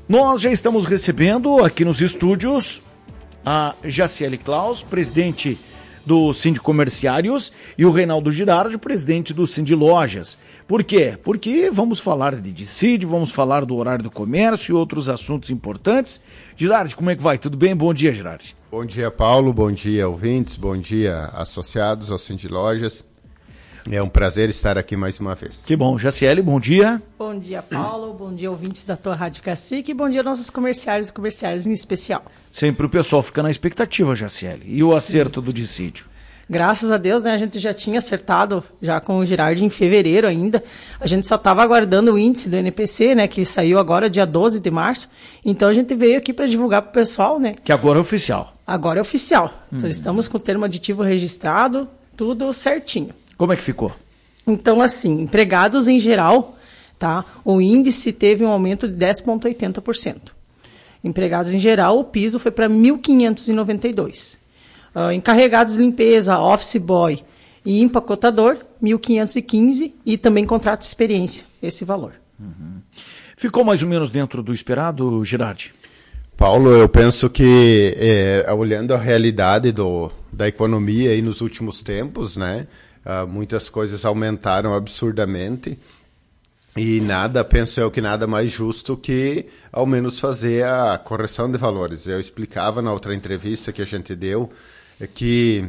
Nós já estamos recebendo aqui nos estúdios a Jaciele Klaus, presidente do Sind Comerciários, e o Reinaldo Girardi, presidente do Sind Lojas. Por quê? Porque vamos falar de dissídio, vamos falar do horário do comércio e outros assuntos importantes. Girardi, como é que vai? Tudo bem? Bom dia, Girardi. Bom dia, Paulo. Bom dia, ouvintes. Bom dia, associados ao Sind Lojas. É um prazer estar aqui mais uma vez. Que bom. Jaciele, bom dia. Bom dia, Paulo. Bom dia, ouvintes da tua Rádio Cacique. E bom dia, nossos comerciários e comerciárias em especial. Sempre o pessoal fica na expectativa, Jaciele. E o acerto do dissídio? Graças a Deus, né? A gente já tinha acertado já com o Girardi em fevereiro ainda. A gente só estava aguardando o índice do NPC, né? Que saiu agora dia 12 de março. Então a gente veio aqui para divulgar para o pessoal, né? Que agora é oficial. Agora é oficial. Então estamos com o termo aditivo registrado, tudo certinho. Como é que ficou? Então, assim, empregados em geral, tá? O índice teve um aumento de 10,80%. Empregados em geral, o piso foi para 1.592. Encarregados de limpeza, office boy e empacotador, 1.515, e também contrato de experiência, esse valor. Ficou mais ou menos dentro do esperado, Girardi? Paulo, eu penso que, olhando a realidade da economia aí nos últimos tempos, né? Muitas coisas aumentaram absurdamente e penso eu que nada mais justo que ao menos fazer a correção de valores. Eu explicava na outra entrevista que a gente deu que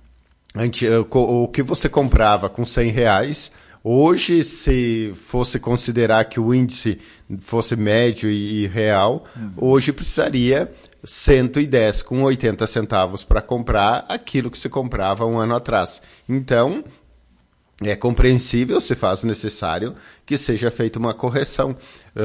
o que você comprava com R$100, hoje, se fosse considerar que o índice fosse médio e real, hoje precisaria 110 com 80 centavos para comprar aquilo que se comprava um ano atrás. Então, é compreensível, se faz necessário, que seja feita uma correção.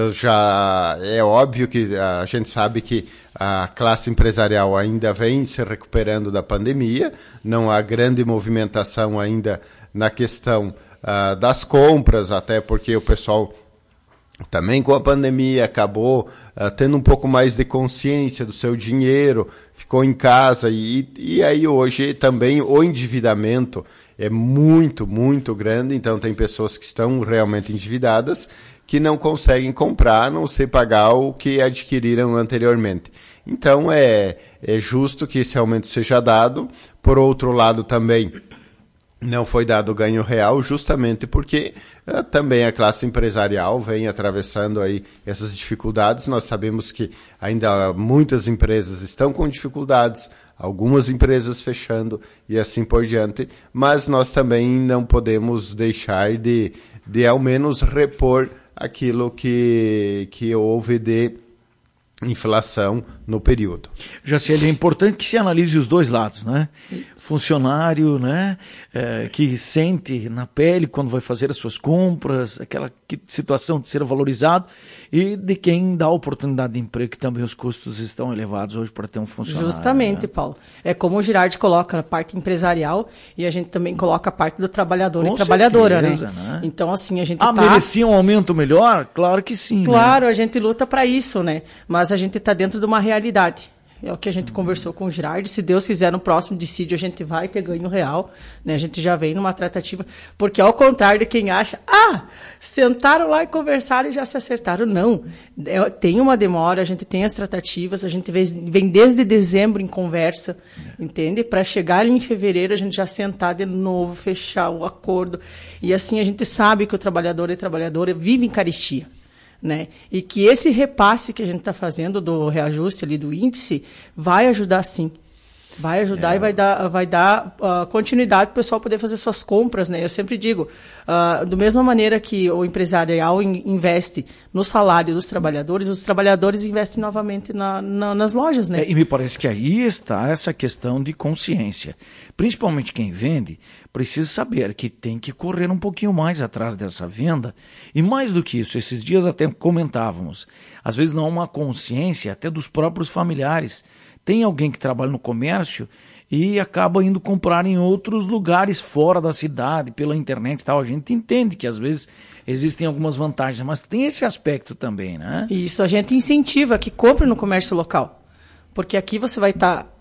Já é óbvio que a gente sabe que a classe empresarial ainda vem se recuperando da pandemia, não há grande movimentação ainda na questão das compras, até porque o pessoal também com a pandemia acabou tendo um pouco mais de consciência do seu dinheiro, ficou em casa e aí hoje também o endividamento é muito, muito grande, então tem pessoas que estão realmente endividadas que não conseguem comprar, a não ser pagar o que adquiriram anteriormente. Então é justo que esse aumento seja dado. Por outro lado também não foi dado ganho real, justamente porque também a classe empresarial vem atravessando aí essas dificuldades. Nós sabemos que ainda muitas empresas estão com dificuldades, algumas empresas fechando e assim por diante, mas nós também não podemos deixar de ao menos repor aquilo que houve de inflação no período. Jaciele, é importante que se analise os dois lados, né? Isso. Funcionário, né? Que sente na pele quando vai fazer as suas compras, aquela situação de ser valorizado, e de quem dá a oportunidade de emprego, que também os custos estão elevados hoje para ter um funcionário. Justamente, né? Paulo. É como o Girardi coloca a parte empresarial e a gente também coloca a parte do trabalhador Com e trabalhadora, certeza, né? Então, assim, a gente merecia um aumento melhor? Claro que sim. Claro, né? a gente luta para isso, né? Mas a gente está dentro de uma realidade. É o que a gente conversou com o Girardi. Se Deus quiser, no próximo dissídio a gente vai ter ganho real, né? A gente já vem numa tratativa, porque ao contrário de quem acha, sentaram lá e conversaram e já se acertaram. Não, tem uma demora, a gente tem as tratativas, a gente vem desde dezembro em conversa, entende? Para chegar ali em fevereiro a gente já sentar de novo, fechar o acordo. E assim a gente sabe que o trabalhador e trabalhadora vive em carestia. Né? E que esse repasse que a gente está fazendo do reajuste ali do índice vai ajudar sim. Vai ajudar e vai dar continuidade para o pessoal poder fazer suas compras, né? Eu sempre digo, da mesma maneira que o empresarial investe no salário dos trabalhadores, os trabalhadores investem novamente nas lojas, né? E me parece que aí está essa questão de consciência. Principalmente quem vende precisa saber que tem que correr um pouquinho mais atrás dessa venda. E mais do que isso, esses dias até comentávamos, às vezes não há uma consciência até dos próprios familiares. Tem alguém que trabalha no comércio e acaba indo comprar em outros lugares fora da cidade, pela internet e tal. A gente entende que às vezes existem algumas vantagens, mas tem esse aspecto também, né? Isso, a gente incentiva que compre no comércio local. Porque aqui você vai estar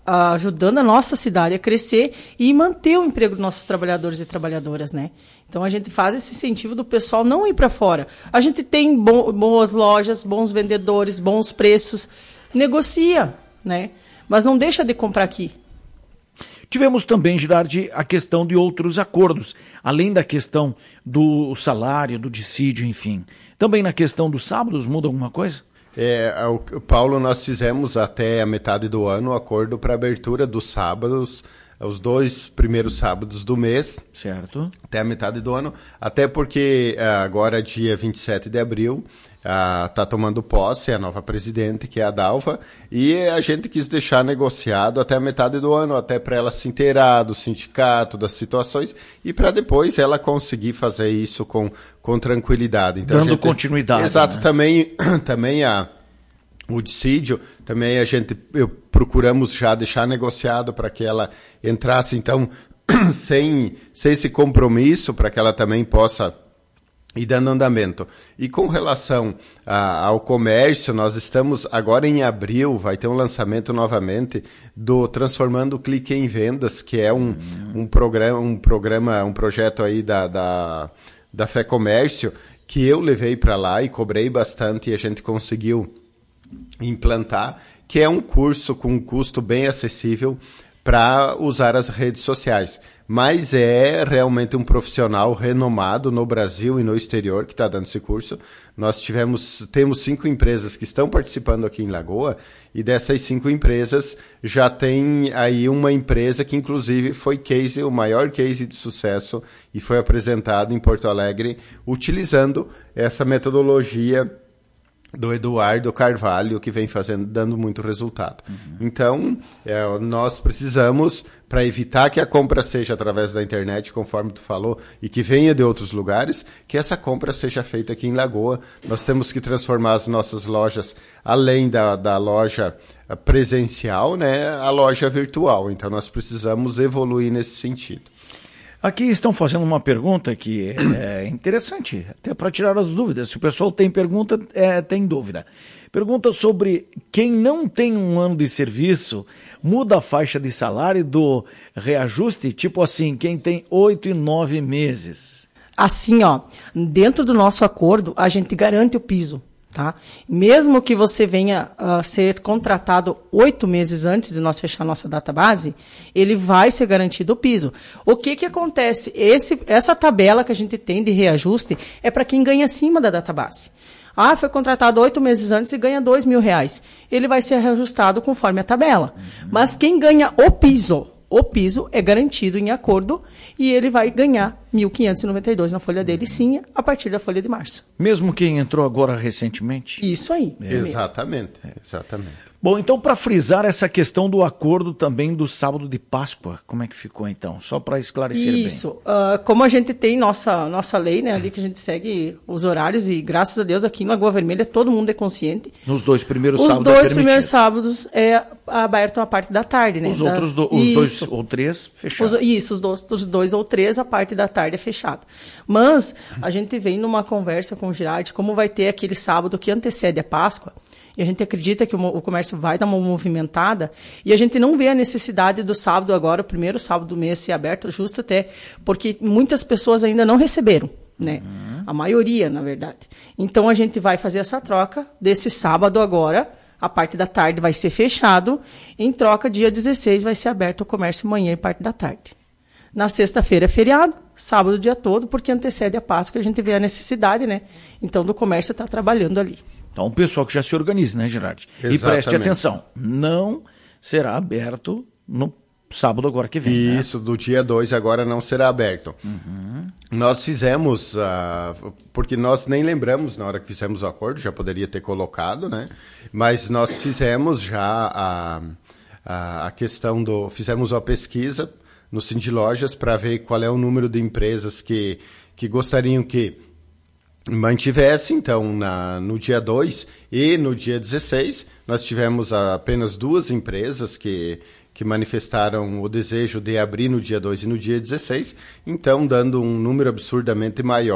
ajudando a nossa cidade a crescer e manter o emprego dos nossos trabalhadores e trabalhadoras, né? Então a gente faz esse incentivo do pessoal não ir para fora. A gente tem boas lojas, bons vendedores, bons preços, negocia, né? Mas não deixa de comprar aqui. Tivemos também, Girardi, a questão de outros acordos, além da questão do salário, do dissídio, enfim. Também na questão dos sábados muda alguma coisa? Paulo, nós fizemos até a metade do ano o acordo para abertura dos sábados, os 2 primeiros sábados do mês. Certo. Até a metade do ano, até porque agora, dia 27 de abril, está tomando posse a nova presidente, que é a Dalva, e a gente quis deixar negociado até a metade do ano, até para ela se inteirar do sindicato, das situações, e para depois ela conseguir fazer isso com tranquilidade. Então, dando continuidade. Exato, né? também o dissídio, também procuramos já deixar negociado para que ela entrasse, então, sem esse compromisso, para que ela também possa ir dando andamento. E com relação ao comércio, nós estamos agora em abril, vai ter um lançamento novamente do Transformando o Clique em Vendas, que é um projeto aí da Fé Comércio, que eu levei para lá e cobrei bastante e a gente conseguiu implantar, que é um curso com um custo bem acessível para usar as redes sociais. Mas é realmente um profissional renomado no Brasil e no exterior que está dando esse curso. Nós temos 5 empresas que estão participando aqui em Lagoa, e dessas 5 empresas já tem aí uma empresa que inclusive foi o maior case de sucesso e foi apresentado em Porto Alegre utilizando essa metodologia do Eduardo Carvalho, que vem dando muito resultado. Então, nós precisamos, para evitar que a compra seja através da internet, conforme tu falou, e que venha de outros lugares, que essa compra seja feita aqui em Lagoa. Nós temos que transformar as nossas lojas, além da loja presencial, né, a loja virtual. Então, nós precisamos evoluir nesse sentido. Aqui estão fazendo uma pergunta que é interessante, até para tirar as dúvidas. Se o pessoal tem pergunta, tem dúvida. Pergunta sobre quem não tem um ano de serviço, muda a faixa de salário do reajuste, tipo assim, quem tem 8 e 9 meses. Assim, dentro do nosso acordo, a gente garante o piso. Tá? Mesmo que você venha ser contratado 8 meses antes de nós fechar a nossa database, ele vai ser garantido o piso. O que acontece? Essa tabela que a gente tem de reajuste é para quem ganha acima da database. Foi contratado 8 meses antes e ganha R$2.000. Ele vai ser reajustado conforme a tabela. Mas quem ganha o piso é garantido em acordo e ele vai ganhar R$1.592 na folha dele, sim, a partir da folha de março. Mesmo quem entrou agora recentemente? Isso aí. Exatamente. Bom, então para frisar essa questão do acordo também do sábado de Páscoa, como é que ficou então? Só para esclarecer bem. Isso, como a gente tem nossa lei, né, ali que a gente segue os horários e graças a Deus aqui em Lagoa Vermelha todo mundo é consciente. Nos 2 primeiros sábados é permitido. Os 2 primeiros sábados é aberto a parte da tarde, né? Os outros 2 ou 3 fechados. Os 2 ou 3 a parte da tarde é fechado. Mas a gente vem numa conversa com o Girardi, como vai ter aquele sábado que antecede a Páscoa, e a gente acredita que o comércio vai dar uma movimentada, e a gente não vê a necessidade do sábado agora, o primeiro sábado do mês ser aberto, justo até porque muitas pessoas ainda não receberam, né? A maioria, na verdade. Então a gente vai fazer essa troca desse sábado agora, a parte da tarde vai ser fechado, em troca dia 16 vai ser aberto o comércio manhã e parte da tarde. Na sexta-feira é feriado, sábado o dia todo, porque antecede a Páscoa, a gente vê a necessidade, né? Então do comércio está trabalhando ali. Então, o pessoal que já se organize, né, Girardi? E preste atenção, não será aberto no sábado agora que vem. Isso, do dia 2 agora não será aberto. Nós fizemos, porque nós nem lembramos na hora que fizemos o acordo, já poderia ter colocado, né? Mas nós fizemos já a questão fizemos uma pesquisa no Sindilojas para ver qual é o número de empresas que gostariam que mantivesse. Então, no dia 2 e no dia 16, nós tivemos apenas 2 empresas que manifestaram o desejo de abrir no dia 2 e no dia 16, então dando um número absurdamente maior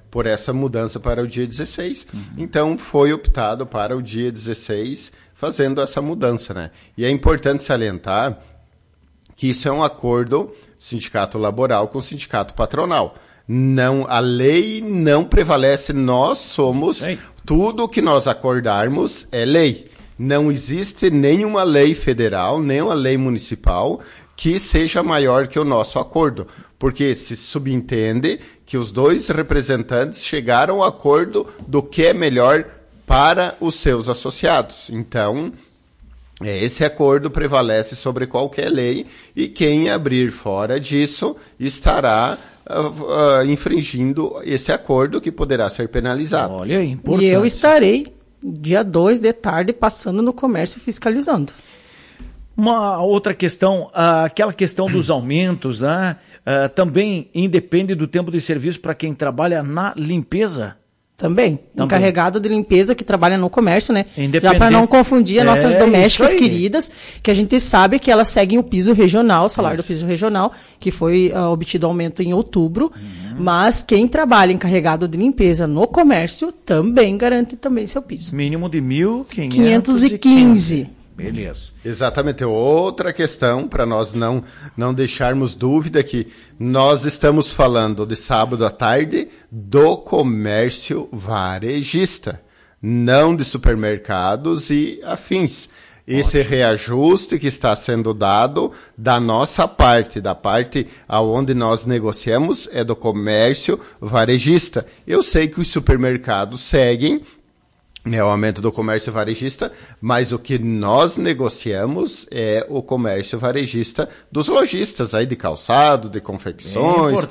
por essa mudança para o dia 16. Então, foi optado para o dia 16, fazendo essa mudança, né? E é importante salientar que isso é um acordo sindicato laboral com sindicato patronal. Não, a lei não prevalece, nós somos, tudo o que nós acordarmos é lei. Não existe nenhuma lei federal, nenhuma lei municipal que seja maior que o nosso acordo, porque se subentende que os dois representantes chegaram ao acordo do que é melhor para os seus associados. Então, esse acordo prevalece sobre qualquer lei e quem abrir fora disso estará infringindo esse acordo que poderá ser penalizado. Olha, é importante. E eu estarei dia 2 de tarde passando no comércio fiscalizando. Uma outra questão, aquela questão dos aumentos, né? Também independe do tempo de serviço para quem trabalha na limpeza? Também. Encarregado de limpeza que trabalha no comércio, né? Já para não confundir as nossas É, domésticas isso aí. queridas, que a gente sabe que elas seguem o piso regional, o salário do piso regional, que foi obtido aumento em outubro, mas quem trabalha encarregado de limpeza no comércio também garante também seu piso. Mínimo de 515. Beleza. Exatamente. Outra questão, para nós não deixarmos dúvida, que nós estamos falando de sábado à tarde do comércio varejista, não de supermercados e afins. Esse reajuste que está sendo dado da nossa parte, da parte aonde nós negociamos, é do comércio varejista. Eu sei que os supermercados seguem o aumento do comércio varejista, mas o que nós negociamos é o comércio varejista dos lojistas aí de calçado, de confecções,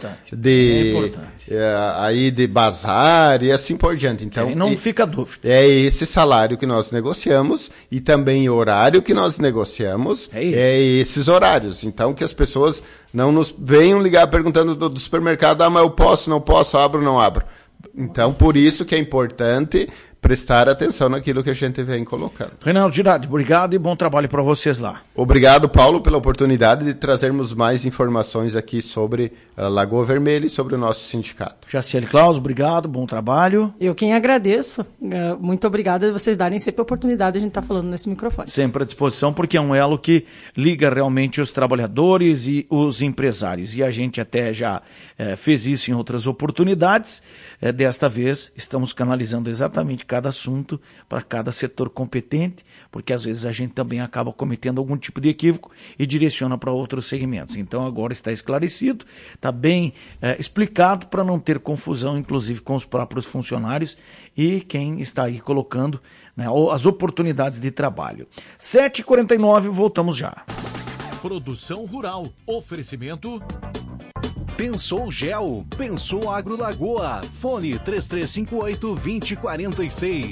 aí de bazar e assim por diante. Então, não fica dúvida. É esse salário que nós negociamos e também o horário que nós negociamos é esses horários. Então, que as pessoas não nos venham ligar perguntando do supermercado, mas eu posso, não posso, abro, não abro. Então, por isso que é importante prestar atenção naquilo que a gente vem colocando. Reinaldo Girardi, obrigado e bom trabalho para vocês lá. Obrigado, Paulo, pela oportunidade de trazermos mais informações aqui sobre a Lagoa Vermelha e sobre o nosso sindicato. Jaciele Claus, obrigado, bom trabalho. Eu quem agradeço. Muito obrigada de vocês darem sempre a oportunidade de a gente estar falando nesse microfone. Sempre à disposição, porque é um elo que liga realmente os trabalhadores e os empresários. E a gente até já fez isso em outras oportunidades. Desta vez, estamos canalizando exatamente cada assunto para cada setor competente, porque às vezes a gente também acaba cometendo algum tipo de equívoco e direciona para outros segmentos. Então agora está esclarecido, está bem explicado para não ter confusão, inclusive com os próprios funcionários e quem está aí colocando, né, as oportunidades de trabalho. 7h49, voltamos já. Produção Rural. Oferecimento... Pensou Gel, Pensou Agro Lagoa, fone 3358-2046.